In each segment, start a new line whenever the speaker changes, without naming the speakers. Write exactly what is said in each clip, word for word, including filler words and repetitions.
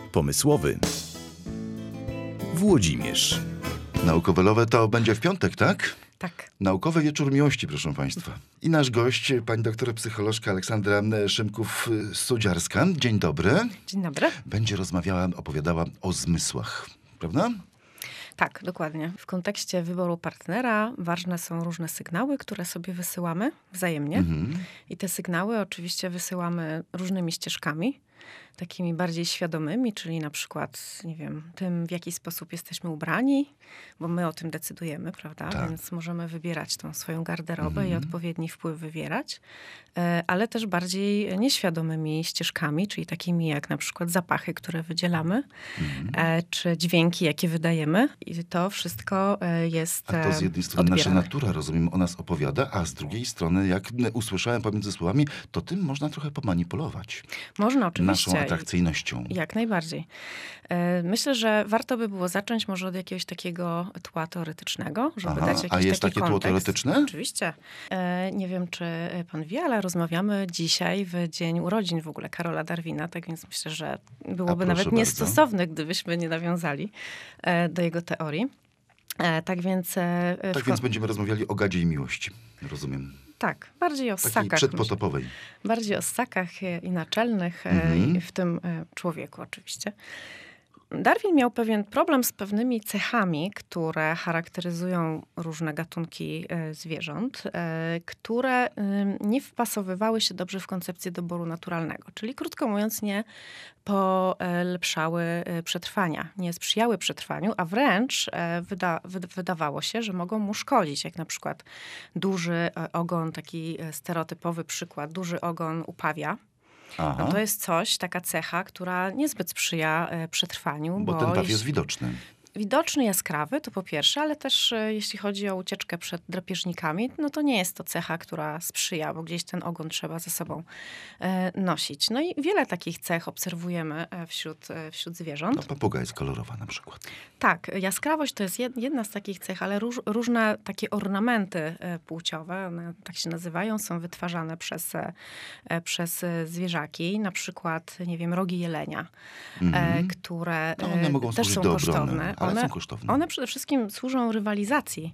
Pomysłowy Włodzimierz.
Naukowe to będzie w piątek, tak?
Tak.
Naukowy wieczór miłości, proszę państwa. I nasz gość, pani doktor psycholożka Aleksandra Szymków-Sudziarska. Dzień dobry.
Dzień dobry.
Będzie rozmawiała, opowiadała o zmysłach, prawda?
Tak, dokładnie. W kontekście wyboru partnera ważne są różne sygnały, które sobie wysyłamy wzajemnie. Mhm. I te sygnały oczywiście wysyłamy różnymi ścieżkami, takimi bardziej świadomymi, czyli na przykład, nie wiem, tym, w jaki sposób jesteśmy ubrani, bo my o tym decydujemy, prawda?
Tak.
Więc możemy wybierać tą swoją garderobę
Mhm.
i odpowiedni wpływ wywierać, ale też bardziej nieświadomymi ścieżkami, czyli takimi jak na przykład zapachy, które wydzielamy, mhm. czy dźwięki, jakie wydajemy. I to wszystko jest
A to z jednej strony
odbierane.
nasza natura, rozumiem, o nas opowiada, a z drugiej strony, jak usłyszałem pomiędzy słowami, to tym można trochę pomanipulować.
Można oczywiście.
Naszą atrakcyjnością.
Jak najbardziej. Myślę, że warto by było zacząć może od jakiegoś takiego tła teoretycznego, żeby
Aha,
dać jakiś
a jest
taki
takie tło
kontekst.
teoretyczne?
Oczywiście. Nie wiem, czy pan wie, ale rozmawiamy dzisiaj w dzień urodzin w ogóle Karola Darwina, tak więc myślę, że byłoby nawet
bardzo.
niestosowne, gdybyśmy nie nawiązali do jego teorii. Tak więc...
Tak więc będziemy rozmawiali o gadzie i miłości, rozumiem.
Tak, bardziej o
Takiej
ssakach.
przedpotopowej.
Myślę. Bardziej o ssakach i naczelnych,
Mhm.
i w tym człowieku oczywiście. Darwin miał pewien problem z pewnymi cechami, które charakteryzują różne gatunki zwierząt, które nie wpasowywały się dobrze w koncepcję doboru naturalnego. Czyli krótko mówiąc, nie polepszały przetrwania, nie sprzyjały przetrwaniu, a wręcz wyda, wydawało się, że mogą mu szkodzić. Jak na przykład duży ogon, taki stereotypowy przykład, duży ogon upawia. No to jest coś, taka cecha, która niezbyt sprzyja przetrwaniu.
Bo,
bo
ten paw
jeśli...
jest widoczny.
Widoczny, jaskrawy, to po pierwsze, ale też jeśli chodzi o ucieczkę przed drapieżnikami, no to nie jest to cecha, która sprzyja, bo gdzieś ten ogon trzeba ze sobą e, nosić. No i wiele takich cech obserwujemy wśród, wśród zwierząt.
No, papuga jest kolorowa na przykład.
Tak, jaskrawość to jest jedna z takich cech, ale róż, różne takie ornamenty płciowe, one tak się nazywają, są wytwarzane przez, przez zwierzaki. Na przykład, nie wiem, rogi jelenia, mm-hmm. które
no one mogą
też są
do
kosztowne.
obrony, ale
one,
są kosztowne.
One przede wszystkim służą rywalizacji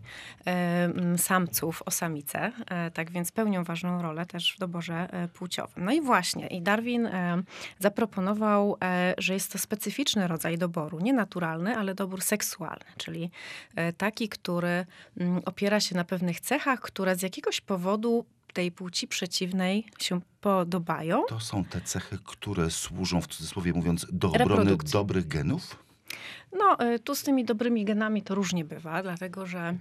e, samców o samice, e, tak więc pełnią ważną rolę też w doborze e, płciowym. No i właśnie, i Darwin e, zaproponował, e, że jest to specyficzny rodzaj doboru, nie naturalny, ale dobór seksualny, czyli e, taki, który m, opiera się na pewnych cechach, które z jakiegoś powodu tej płci przeciwnej się podobają.
To są te cechy, które służą, w cudzysłowie mówiąc, do obrony
reprodukcji.
Dobrych genów?
No, tu z tymi dobrymi genami to różnie bywa, dlatego że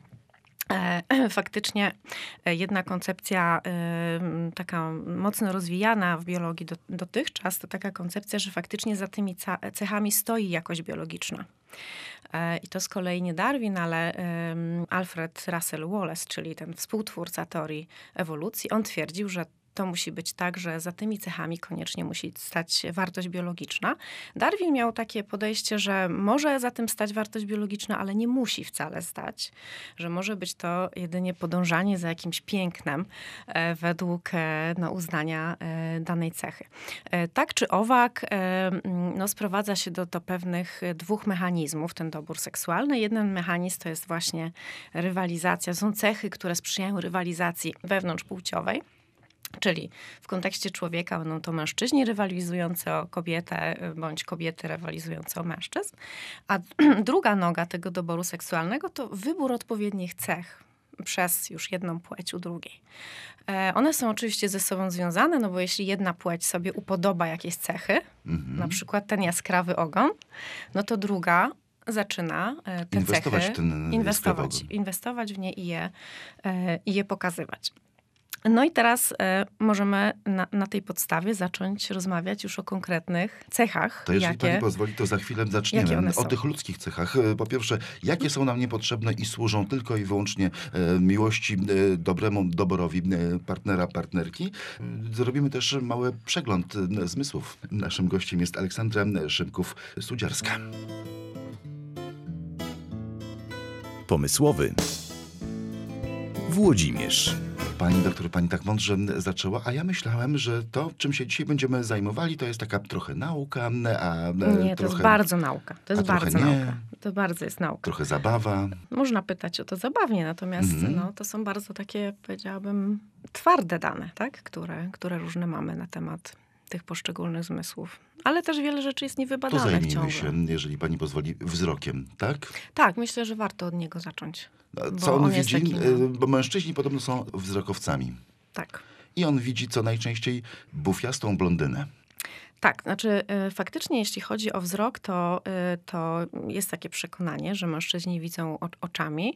e, faktycznie jedna koncepcja e, taka mocno rozwijana w biologii do, dotychczas, to taka koncepcja, że faktycznie za tymi ca- cechami stoi jakość biologiczna. E, I to z kolei nie Darwin, ale e, Alfred Russel Wallace, czyli ten współtwórca teorii ewolucji, on twierdził, że to musi być tak, że za tymi cechami koniecznie musi stać wartość biologiczna. Darwin miał takie podejście, że może za tym stać wartość biologiczna, ale nie musi wcale stać. Że może być to jedynie podążanie za jakimś pięknem e, według e, no, uznania e, danej cechy. E, tak czy owak e, no, sprowadza się do, do pewnych dwóch mechanizmów, ten dobór seksualny. Jeden mechanizm to jest właśnie rywalizacja. Są cechy, które sprzyjają rywalizacji wewnątrzpłciowej. Czyli w kontekście człowieka będą to mężczyźni rywalizujący o kobietę, bądź kobiety rywalizujące o mężczyzn. A druga noga tego doboru seksualnego to wybór odpowiednich cech przez już jedną płeć u drugiej. One są oczywiście ze sobą związane, no bo jeśli jedna płeć sobie upodoba jakieś cechy, mm-hmm. na przykład ten jaskrawy ogon, no to druga zaczyna te
inwestować
cechy
w ten
inwestować, inwestować w nie i je, i je pokazywać. No i teraz e, możemy na, na tej podstawie zacząć rozmawiać już o konkretnych cechach.
To jeżeli
jakie,
pani pozwoli, to za chwilę zaczniemy o
są?
tych ludzkich cechach. Po pierwsze, jakie są nam niepotrzebne i służą tylko i wyłącznie e, miłości, e, dobremu doborowi e, partnera, partnerki. Zrobimy też mały przegląd e, zmysłów. Naszym gościem jest Aleksandra Szymków-Sudziarska.
Pomysłowy Włodzimierz.
Pani doktor, pani tak mądrze zaczęła, a ja myślałem, że to, czym się dzisiaj będziemy zajmowali, to jest taka trochę nauka, a
Nie, to
trochę,
jest bardzo nauka. To jest
a trochę
bardzo
nie.
nauka. To bardzo jest nauka.
trochę zabawa.
Można pytać o to zabawnie, natomiast
Mhm.
no, to są bardzo takie, powiedziałabym, twarde dane, tak? które, które różne mamy na temat tych poszczególnych zmysłów. Ale też wiele rzeczy jest
To
niewybadanych
zajmijmy
ciągle.
się, jeżeli pani pozwoli, wzrokiem, tak?
Tak, myślę, że warto od niego zacząć.
A
Bo
Co on,
on jest
widzi?
taki, no.
Y, Bo mężczyźni podobno są wzrokowcami.
Tak.
I on widzi co najczęściej bufiastą blondynę.
Tak, znaczy y, faktycznie jeśli chodzi o wzrok, to, y, to jest takie przekonanie, że mężczyźni widzą o, oczami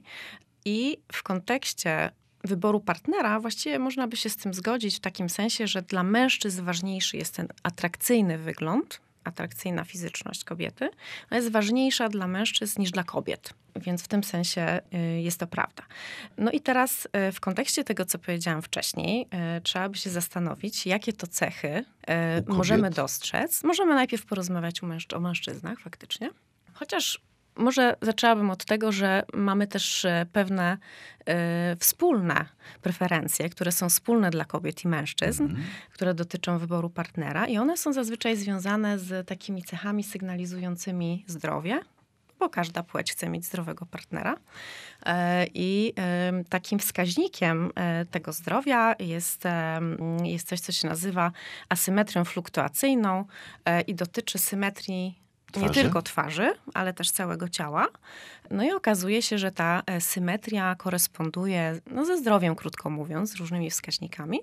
i w kontekście wyboru partnera właściwie można by się z tym zgodzić w takim sensie, że dla mężczyzn ważniejszy jest ten atrakcyjny wygląd, atrakcyjna fizyczność kobiety, a jest ważniejsza dla mężczyzn niż dla kobiet. Więc w tym sensie y, jest to prawda. No i teraz y, w kontekście tego, co powiedziałam wcześniej, y, trzeba by się zastanowić, jakie to cechy y,
U
możemy
kobiet?
dostrzec. Możemy najpierw porozmawiać o, mężczy- o mężczyznach faktycznie. Chociaż może zaczęłabym od tego, że mamy też e, pewne e, wspólne preferencje, które są wspólne dla kobiet i mężczyzn,
Mhm.
które dotyczą wyboru partnera i one są zazwyczaj związane z takimi cechami sygnalizującymi zdrowie, bo każda płeć chce mieć zdrowego partnera. E, I e, takim wskaźnikiem e, tego zdrowia jest, e, jest coś, co się nazywa asymetrią fluktuacyjną e, i dotyczy symetrii nie
Twarzy?
tylko twarzy, ale też całego ciała. No i okazuje się, że ta e, symetria koresponduje no, ze zdrowiem, krótko mówiąc, z różnymi wskaźnikami.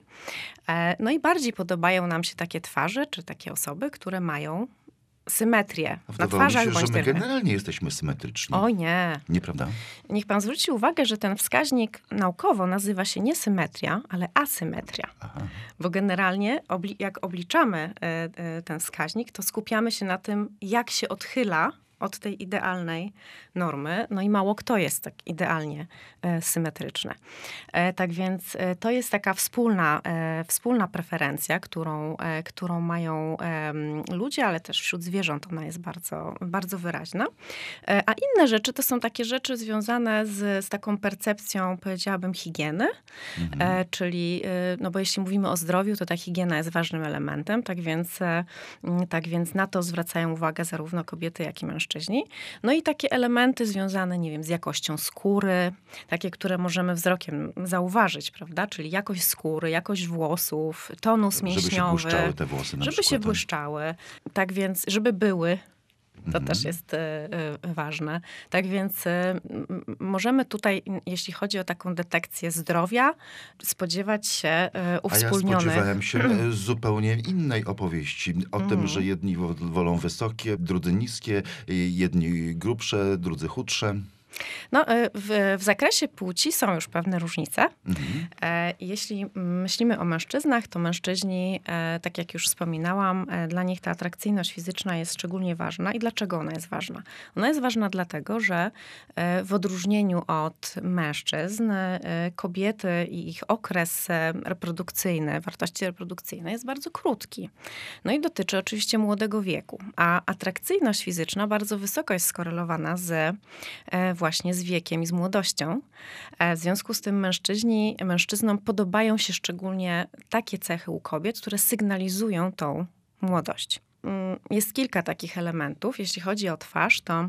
E, No i bardziej podobają nam się takie twarze, czy takie osoby, które mają symetrię na
Wydawało mi
twarzach
się, że
bądź
my
też...
generalnie jesteśmy symetryczni.
O nie.
Nieprawda?
Niech pan zwróci uwagę, że ten wskaźnik naukowo nazywa się nie symetria, ale asymetria.
Aha.
Bo generalnie obli- jak obliczamy e, e, ten wskaźnik, to skupiamy się na tym, jak się odchyla od tej idealnej normy. No i mało kto jest tak idealnie e, symetryczny. E, tak więc e, to jest taka wspólna, e, wspólna preferencja, którą, e, którą mają e, ludzie, ale też wśród zwierząt ona jest bardzo, bardzo wyraźna. E, a inne rzeczy to są takie rzeczy związane z, z taką percepcją, powiedziałabym, higieny.
Mhm.
E, czyli, e, no bo jeśli mówimy o zdrowiu, to ta higiena jest ważnym elementem, tak więc, e, m, tak więc na to zwracają uwagę zarówno kobiety, jak i mężczyźni. No i takie elementy związane, nie wiem, z jakością skóry, takie, które możemy wzrokiem zauważyć, prawda? Czyli jakość skóry, jakość włosów, tonus
Żeby się
mięśniowy.
błyszczały te włosy na
Żeby się
przykład.
błyszczały. Tak więc, żeby były. To
Mhm.
też jest e, e, ważne. Tak więc e, m, możemy tutaj, jeśli chodzi o taką detekcję zdrowia, spodziewać się e,
A ja
uwspólnionych...
spodziewałem się e, zupełnie innej opowieści. O tym,
Mhm.
że jedni wo- wolą wysokie, drudzy niskie, y, jedni grubsze, drudzy chudsze.
No, e, w, w zakresie płci są już pewne różnice.
Mhm.
E, Jeśli myślimy o mężczyznach, to mężczyźni, e, tak jak już wspominałam, e, dla nich ta atrakcyjność fizyczna jest szczególnie ważna. I dlaczego ona jest ważna? Ona jest ważna dlatego, że e, w odróżnieniu od mężczyzn, e, kobiety i ich okres e, reprodukcyjny, wartości reprodukcyjnej jest bardzo krótki. No i dotyczy oczywiście młodego wieku. A atrakcyjność fizyczna bardzo wysoko jest skorelowana z e, właśnie z wiekiem i z młodością. E, W związku z tym mężczyźni, mężczyznom podobają się szczególnie takie cechy u kobiet, które sygnalizują tą młodość. Mm, Jest kilka takich elementów. Jeśli chodzi o twarz, to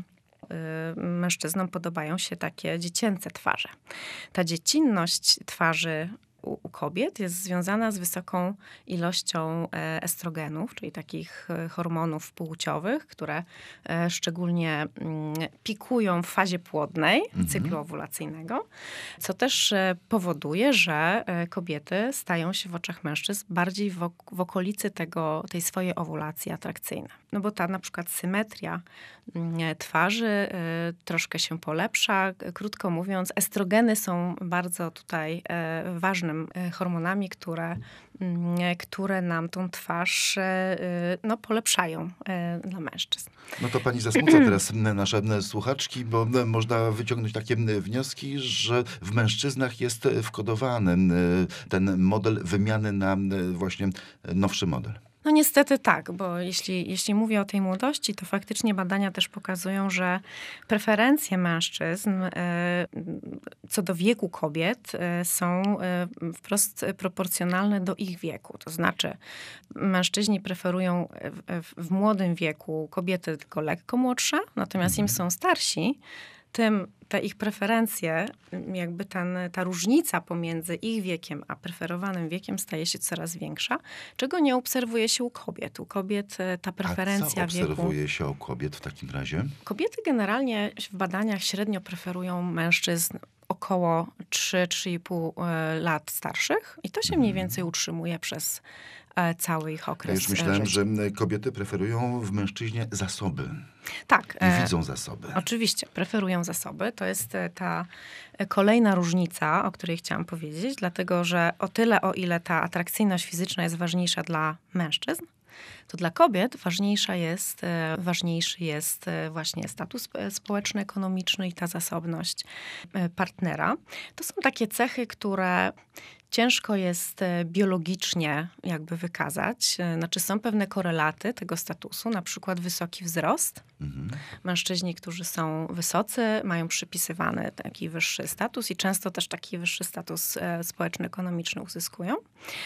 y, mężczyznom podobają się takie dziecięce twarze. Ta dziecinność twarzy u, u kobiet jest związana z wysoką ilością e, estrogenów, czyli takich e, hormonów płciowych, które e, szczególnie mm, pikują w fazie płodnej
Mhm.
cyklu owulacyjnego, co też e, powoduje, że e, kobiety stają się w oczach mężczyzn bardziej w, ok- w okolicy tego, tej swojej owulacji atrakcyjne. No bo ta na przykład symetria mm, twarzy e, troszkę się polepsza. Krótko mówiąc, estrogeny są bardzo tutaj e, ważnym e, hormonami, które, mm, które nam tą twarz e, no, polepszają e, dla mężczyzn.
No to pani zasmuca teraz nasze m, słuchaczki, bo m, można wyciągnąć takie m, wnioski, że w mężczyznach jest wkodowany m, ten model wymiany na m, właśnie nowszy model.
No niestety tak, bo jeśli, jeśli mówię o tej młodości, to faktycznie badania też pokazują, że preferencje mężczyzn e, co do wieku kobiet e, są e, wprost proporcjonalne do ich wieku. To znaczy mężczyźni preferują w, w, w młodym wieku kobiety tylko lekko młodsze, natomiast im są starsi, tym te ich preferencje, jakby ten, ta różnica pomiędzy ich wiekiem a preferowanym wiekiem staje się coraz większa, czego nie obserwuje się u kobiet. U kobiet ta preferencja
A co
wieku...
obserwuje się u kobiet w takim razie?
Kobiety generalnie w badaniach średnio preferują mężczyzn około trzy do trzech i pół lat starszych i to się mniej więcej utrzymuje przez cały ich okres.
Ja już myślałem,
życia.
że kobiety preferują w mężczyźnie zasoby.
Tak.
I widzą zasoby.
Oczywiście, preferują zasoby. To jest ta kolejna różnica, o której chciałam powiedzieć, dlatego że o tyle, o ile ta atrakcyjność fizyczna jest ważniejsza dla mężczyzn, to dla kobiet ważniejsza jest, ważniejszy jest właśnie status społeczno-ekonomiczny i ta zasobność partnera. To są takie cechy, które ciężko jest biologicznie jakby wykazać. Znaczy są pewne korelaty tego statusu, na przykład wysoki wzrost. Mhm. Mężczyźni, którzy są wysocy, mają przypisywany taki wyższy status i często też taki wyższy status społeczno-ekonomiczny uzyskują.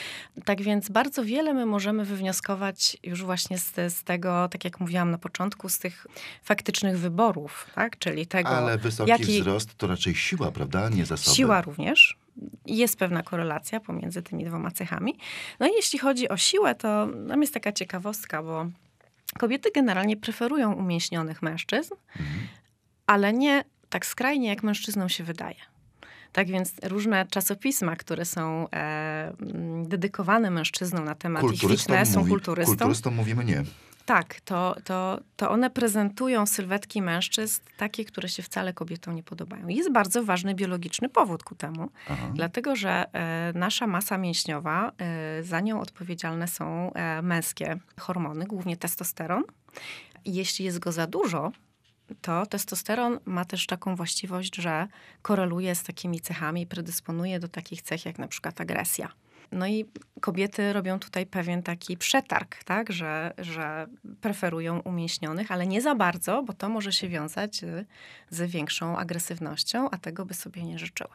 Tak więc bardzo wiele my możemy wywnioskować już właśnie z, z tego, tak jak mówiłam na początku, z tych faktycznych wyborów, tak? Czyli tego,
ale wysoki
jaki...
wzrost to raczej siła, prawda? Nie zasoby.
Siła również. Jest pewna korelacja pomiędzy tymi dwoma cechami. No i jeśli chodzi o siłę, to tam jest taka ciekawostka, bo kobiety generalnie preferują umięśnionych mężczyzn, mhm. ale nie tak skrajnie, jak mężczyznom się wydaje. Tak więc różne czasopisma, które są e, dedykowane mężczyznom na temat ich fitnessu,
mówi,
kulturystom.
Kulturystom mówimy nie.
Tak, to, to, to one prezentują sylwetki mężczyzn takie, które się wcale kobietom nie podobają. Jest bardzo ważny biologiczny powód ku temu, Aha. dlatego że e, nasza masa mięśniowa, e, za nią odpowiedzialne są e, męskie hormony, głównie testosteron. I jeśli jest go za dużo, to testosteron ma też taką właściwość, że koreluje z takimi cechami, predysponuje do takich cech jak na przykład agresja. No i kobiety robią tutaj pewien taki przetarg, tak, że, że preferują umięśnionych, ale nie za bardzo, bo to może się wiązać z, z większą agresywnością, a tego by sobie nie życzyły.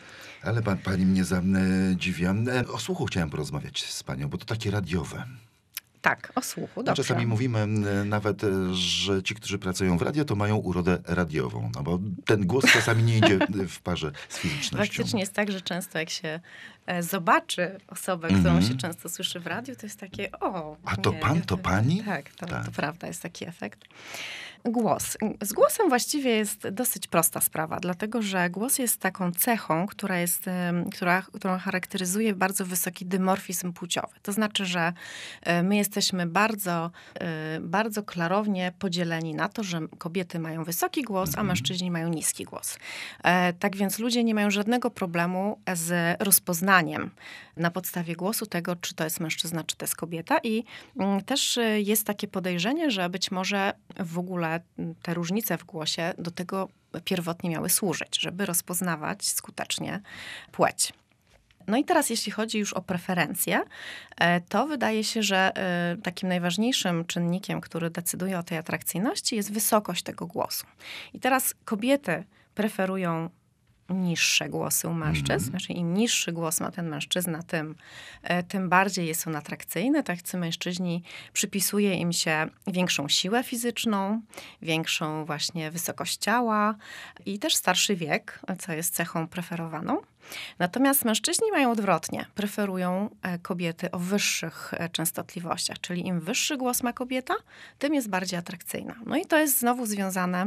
Ale pan, pani mnie zadziwia. O słuchu chciałem porozmawiać z panią, bo to takie radiowe.
Tak, o słuchu, dobrze.
Czasami mówimy nawet, że ci, którzy pracują w radio, to mają urodę radiową, no bo ten głos czasami nie idzie w parze z fizycznością.
Faktycznie jest tak, że często jak się zobaczy osobę, którą mm-hmm. się często słyszy w radiu, to jest takie, o...
A to
nie,
pan, to, to pani?
Tak, to,
tak,
to prawda, jest taki efekt. Głos. Z głosem właściwie jest dosyć prosta sprawa, dlatego że głos jest taką cechą, która, jest, która, którą charakteryzuje bardzo wysoki dymorfizm płciowy. To znaczy, że my jesteśmy bardzo, bardzo klarownie podzieleni na to, że kobiety mają wysoki głos, a mężczyźni mają niski głos. Tak więc ludzie nie mają żadnego problemu z rozpoznaniem na podstawie głosu tego, czy to jest mężczyzna, czy to jest kobieta. I też jest takie podejrzenie, że być może w ogóle te różnice w głosie do tego pierwotnie miały służyć, żeby rozpoznawać skutecznie płeć. No i teraz jeśli chodzi już o preferencje, to wydaje się, że takim najważniejszym czynnikiem, który decyduje o tej atrakcyjności, jest wysokość tego głosu. I teraz kobiety preferują niższe głosy u mężczyzn. Mm. Znaczy im niższy głos ma ten mężczyzna, tym, tym bardziej jest on atrakcyjny. Tak ci mężczyźni, przypisuje im się większą siłę fizyczną, większą właśnie wysokość ciała i też starszy wiek, co jest cechą preferowaną. Natomiast mężczyźni mają odwrotnie. Preferują kobiety o wyższych częstotliwościach, czyli im wyższy głos ma kobieta, tym jest bardziej atrakcyjna. No i to jest znowu związane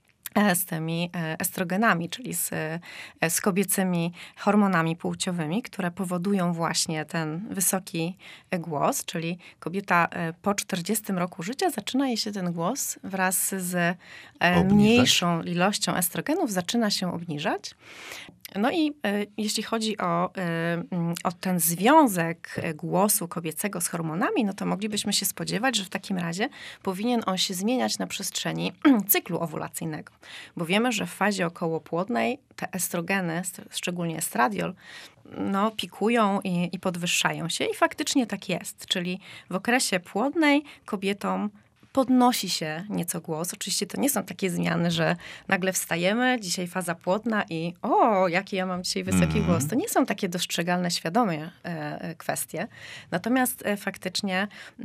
z tymi estrogenami, czyli z, z kobiecymi hormonami płciowymi, które powodują właśnie ten wysoki głos, czyli kobieta po czterdziestym roku życia zaczyna jej się ten głos wraz z obniżać. Mniejszą ilością estrogenów zaczyna się obniżać. No i y, jeśli chodzi o, y, o ten związek głosu kobiecego z hormonami, no to moglibyśmy się spodziewać, że w takim razie powinien on się zmieniać na przestrzeni cyklu owulacyjnego. Bo wiemy, że w fazie okołopłodnej te estrogeny, szczególnie estradiol, no, pikują i, i podwyższają się i faktycznie tak jest. Czyli w okresie płodnej kobietom podnosi się nieco głos. Oczywiście to nie są takie zmiany, że nagle wstajemy, dzisiaj faza płodna i o, jaki ja mam dzisiaj wysoki mm. głos. To nie są takie dostrzegalne, świadome e, kwestie. Natomiast e, faktycznie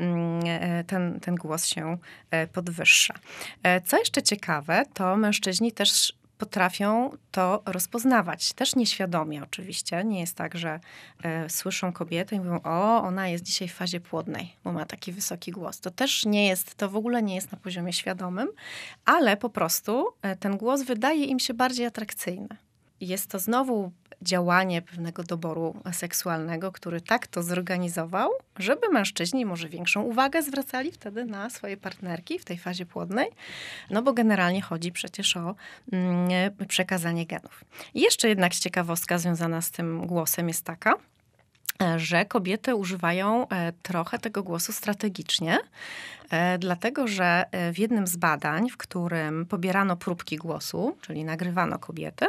e, ten, ten głos się e, podwyższa. E, co jeszcze ciekawe, to mężczyźni też potrafią to rozpoznawać. Też nieświadomie oczywiście. Nie jest tak, że e, słyszą kobietę i mówią, o, ona jest dzisiaj w fazie płodnej, bo ma taki wysoki głos. To też nie jest, to w ogóle nie jest na poziomie świadomym, ale po prostu e, ten głos wydaje im się bardziej atrakcyjny. Jest to znowu działanie pewnego doboru seksualnego, który tak to zorganizował, żeby mężczyźni może większą uwagę zwracali wtedy na swoje partnerki w tej fazie płodnej, no bo generalnie chodzi przecież o mm, przekazanie genów. I jeszcze jednak ciekawostka związana z tym głosem jest taka, że kobiety używają trochę tego głosu strategicznie, dlatego że w jednym z badań, w którym pobierano próbki głosu, czyli nagrywano kobiety,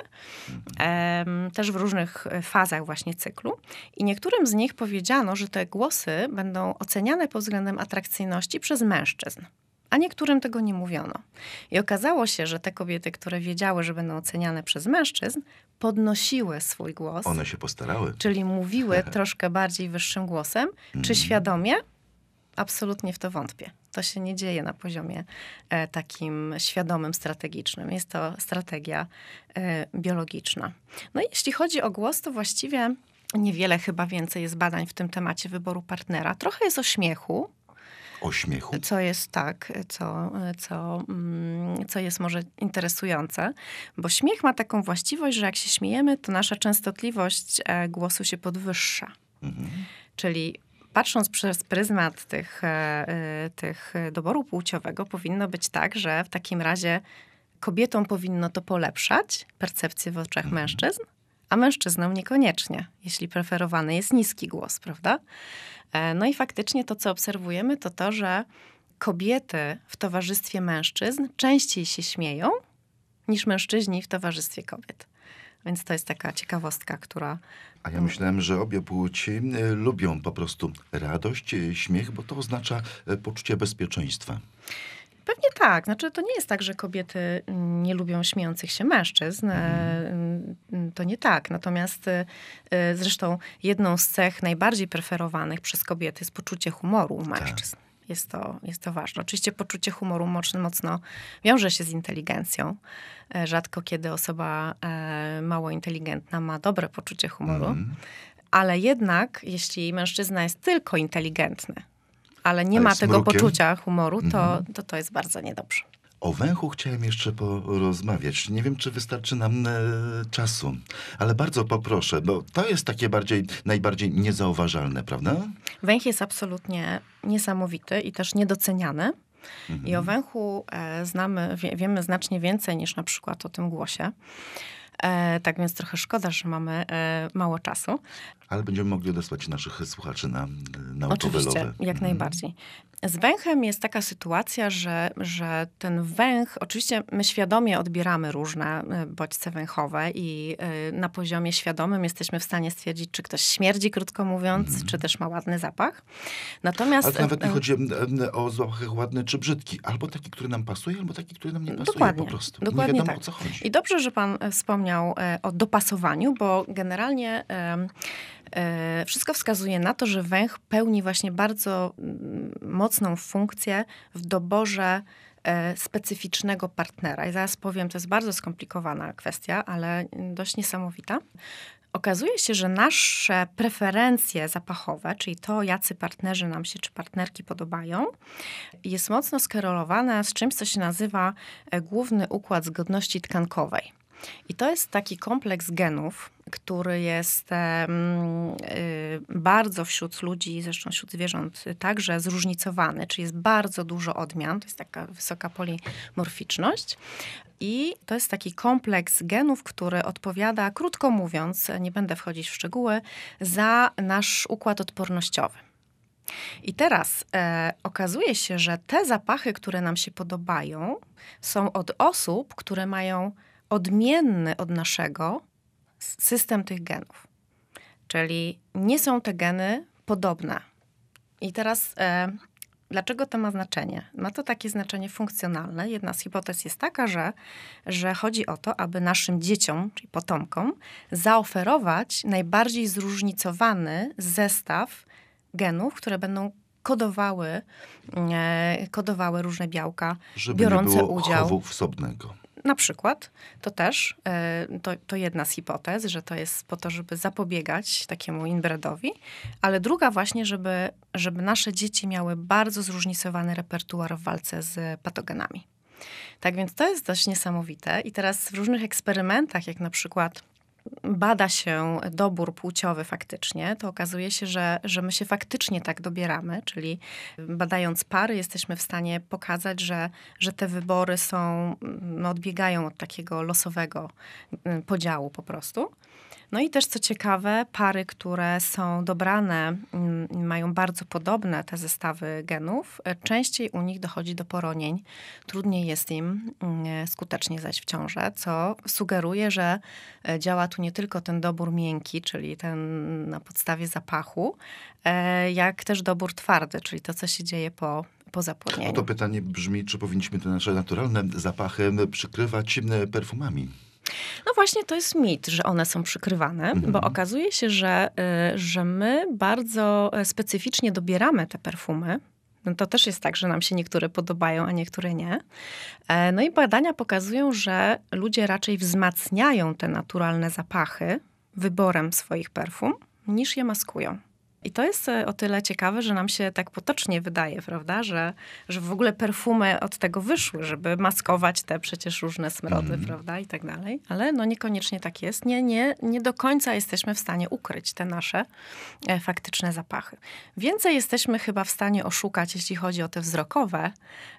też w różnych fazach właśnie cyklu i niektórym z nich powiedziano, że te głosy będą oceniane pod względem atrakcyjności przez mężczyzn. A niektórym tego nie mówiono. I okazało się, że te kobiety, które wiedziały, że będą oceniane przez mężczyzn, podnosiły swój głos.
One się postarały.
Czyli mówiły troszkę bardziej wyższym głosem. Mm. Czy świadomie? Absolutnie w to wątpię. To się nie dzieje na poziomie e, takim świadomym, strategicznym. Jest to strategia e, biologiczna. No i jeśli chodzi o głos, to właściwie niewiele chyba więcej jest badań w tym temacie wyboru partnera. Trochę jest o śmiechu.
O śmiechu?
Co jest tak, co, co, co jest może interesujące, bo śmiech ma taką właściwość, że jak się śmiejemy, to nasza częstotliwość głosu się podwyższa. Mhm. Czyli patrząc przez pryzmat tych, tych doboru płciowego, powinno być tak, że w takim razie kobietom powinno to polepszać percepcję w oczach mhm. mężczyzn, a mężczyznom niekoniecznie, jeśli preferowany jest niski głos, prawda? No i faktycznie to, co obserwujemy, to to, że kobiety w towarzystwie mężczyzn częściej się śmieją niż mężczyźni w towarzystwie kobiet. Więc to jest taka ciekawostka, która...
A ja myślałem, że obie płci y, lubią po prostu radość, y, śmiech, bo to oznacza y, poczucie bezpieczeństwa.
Pewnie tak. Znaczy, to nie jest tak, że kobiety nie lubią śmiejących się mężczyzn. Mm. To nie tak. Natomiast zresztą jedną z cech najbardziej preferowanych przez kobiety jest poczucie humoru u mężczyzn. Tak. Jest to, jest to ważne. Oczywiście poczucie humoru mocno, mocno wiąże się z inteligencją. Rzadko kiedy osoba mało inteligentna ma dobre poczucie humoru. Mm. Ale jednak, jeśli mężczyzna jest tylko inteligentny, ale nie ale ma tego mrukiem. Poczucia humoru, to, mm-hmm. to to jest bardzo niedobrze.
O węchu chciałem jeszcze porozmawiać. Nie wiem, czy wystarczy nam e, czasu, ale bardzo poproszę, bo to jest takie bardziej, najbardziej niezauważalne, prawda?
Węch jest absolutnie niesamowity i też niedoceniany. Mm-hmm. I o węchu e, znamy, wie, wiemy znacznie więcej niż na przykład o tym głosie. E, tak więc trochę szkoda, że mamy e, mało czasu.
Ale będziemy mogli odesłać naszych słuchaczy na naukowe
Oczywiście,
lowy.
jak mm. najbardziej. Z węchem jest taka sytuacja, że, że ten węch, oczywiście my świadomie odbieramy różne bodźce węchowe i na poziomie świadomym jesteśmy w stanie stwierdzić, czy ktoś śmierdzi, krótko mówiąc, mm. czy też ma ładny zapach. Natomiast...
Ale to nawet nie chodzi o zapach ładny czy brzydki. Albo taki, który nam pasuje, albo taki, który nam nie pasuje
dokładnie,
po prostu.
Dokładnie
nie wiadomo,
tak.
o co chodzi.
I dobrze, że pan wspomniał o dopasowaniu, bo generalnie... Wszystko wskazuje na to, że węch pełni właśnie bardzo mocną funkcję w doborze specyficznego partnera. I zaraz powiem, to jest bardzo skomplikowana kwestia, ale dość niesamowita. Okazuje się, że nasze preferencje zapachowe, czyli to, jacy partnerzy nam się czy partnerki podobają, jest mocno skorelowane z czymś, co się nazywa główny układ zgodności tkankowej. I to jest taki kompleks genów, który jest bardzo wśród ludzi, zresztą wśród zwierząt także zróżnicowany, czyli jest bardzo dużo odmian, to jest taka wysoka polimorficzność. I to jest taki kompleks genów, który odpowiada, krótko mówiąc, nie będę wchodzić w szczegóły, za nasz układ odpornościowy. I teraz e, okazuje się, że te zapachy, które nam się podobają, są od osób, które mają odmienny od naszego system tych genów. Czyli nie są te geny podobne. I teraz e, dlaczego to ma znaczenie? Ma to takie znaczenie funkcjonalne. Jedna z hipotez jest taka, że, że chodzi o to, aby naszym dzieciom, czyli potomkom, zaoferować najbardziej zróżnicowany zestaw genów, które będą kodowały, e, kodowały różne białka
Żeby
biorące
nie było
udział.
chowu wsobnego.
Na przykład, to też, y, to, to jedna z hipotez, że to jest po to, żeby zapobiegać takiemu inbredowi, ale druga właśnie, żeby, żeby nasze dzieci miały bardzo zróżnicowany repertuar w walce z patogenami. Tak więc to jest dość niesamowite i teraz w różnych eksperymentach, jak na przykład bada się dobór płciowy faktycznie, to okazuje się, że, że my się faktycznie tak dobieramy, czyli badając pary jesteśmy w stanie pokazać, że, że te wybory są, no, odbiegają od takiego losowego podziału po prostu. No i też co ciekawe, pary, które są dobrane, mają bardzo podobne te zestawy genów, częściej u nich dochodzi do poronień. Trudniej jest im skutecznie zajść w ciążę, co sugeruje, że działa tu nie tylko ten dobór miękki, czyli ten na podstawie zapachu, jak też dobór twardy, czyli to, co się dzieje po po zapłodnieniu.
No to pytanie brzmi, czy powinniśmy te nasze naturalne zapachy przykrywać perfumami?
No właśnie to jest mit, że one są przykrywane, mhm. bo okazuje się, że, że my bardzo specyficznie dobieramy te perfumy. No to też jest tak, że nam się niektóre podobają, a niektóre nie. No i badania pokazują, że ludzie raczej wzmacniają te naturalne zapachy wyborem swoich perfum, niż je maskują. I to jest o tyle ciekawe, że nam się tak potocznie wydaje, prawda, że, że w ogóle perfumy od tego wyszły, żeby maskować te przecież różne smrody, mm. prawda, i tak dalej. Ale no niekoniecznie tak jest. Nie, nie, nie do końca jesteśmy w stanie ukryć te nasze e, faktyczne zapachy. Więcej jesteśmy chyba w stanie oszukać, jeśli chodzi o te wzrokowe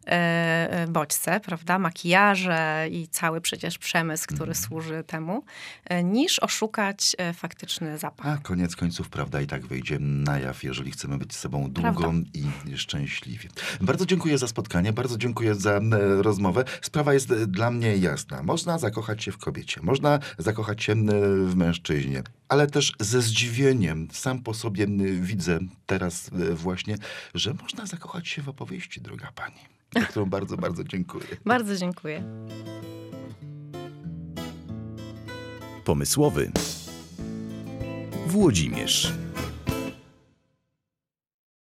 e, bodźce, prawda, makijaże i cały przecież przemysł, który mm. służy temu, e, niż oszukać e, faktyczny zapach.
A koniec końców prawda i tak wyjdzie na jaw, jeżeli chcemy być z sobą długo Prawda. i szczęśliwie. Bardzo dziękuję za spotkanie, bardzo dziękuję za e, rozmowę. Sprawa jest dla mnie jasna. Można zakochać się w kobiecie, można zakochać się w mężczyźnie, ale też ze zdziwieniem sam po sobie widzę teraz właśnie, że można zakochać się w opowieści, droga pani, za którą bardzo, bardzo dziękuję.
Bardzo dziękuję.
Pomysłowy Włodzimierz.